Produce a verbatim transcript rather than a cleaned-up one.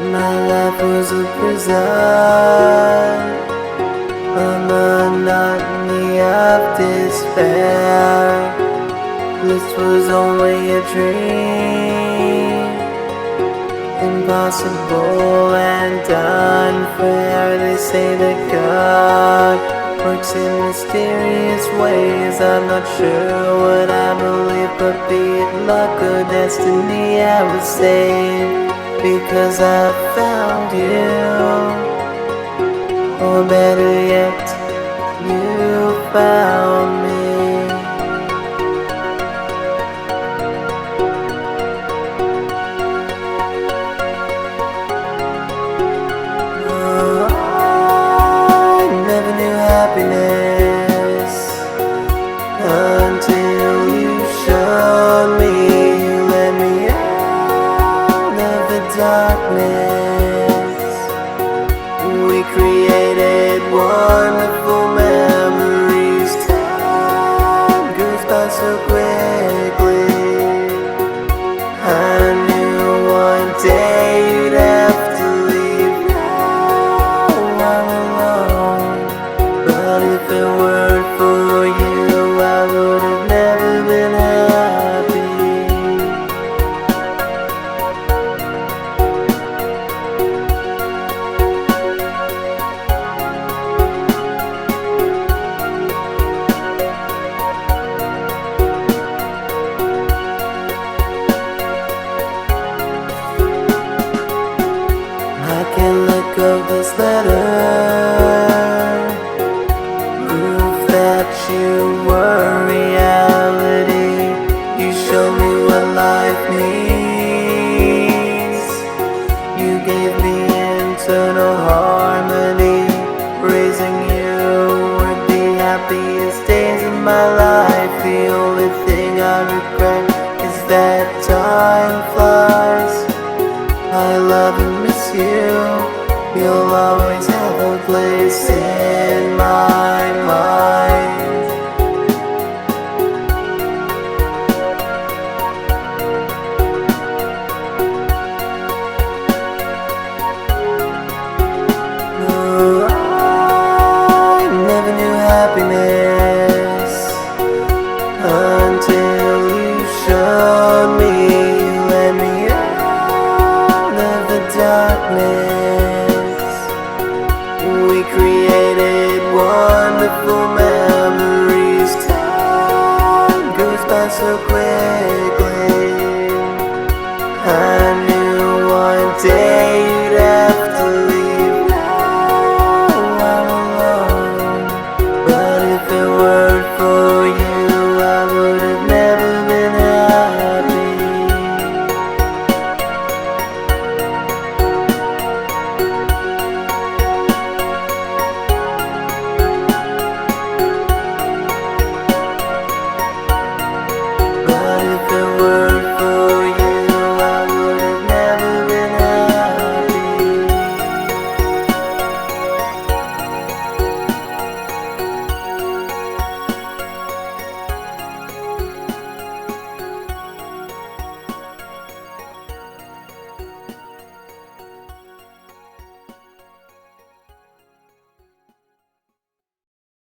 My life was a prison, a monotony of despair. This was only a dream, impossible and unfair. They say that God works in mysterious ways. I'm not sure what I believe, but be it luck or destiny, I was saved because I found you, or better yet, you found me. Oh, I never knew happiness until you showed me. You let me out of the darkness. We created wonderful memories. Time goes by so quickly. I knew one day you'd have to leave. Now I'm alone, but if it weren't for you, I would have never been happy. I can't let go of this letter, proof that you were reality. You showed me what life means. You gave me internal harmony. Raising you were the happiest days of my life. The only thing I regret is that time flies. I love and miss you. You'll always have a place in my mind. No, I never knew happiness until you showed me. You let me out of the darkness. We created wonderful memories. Time goes by so quick.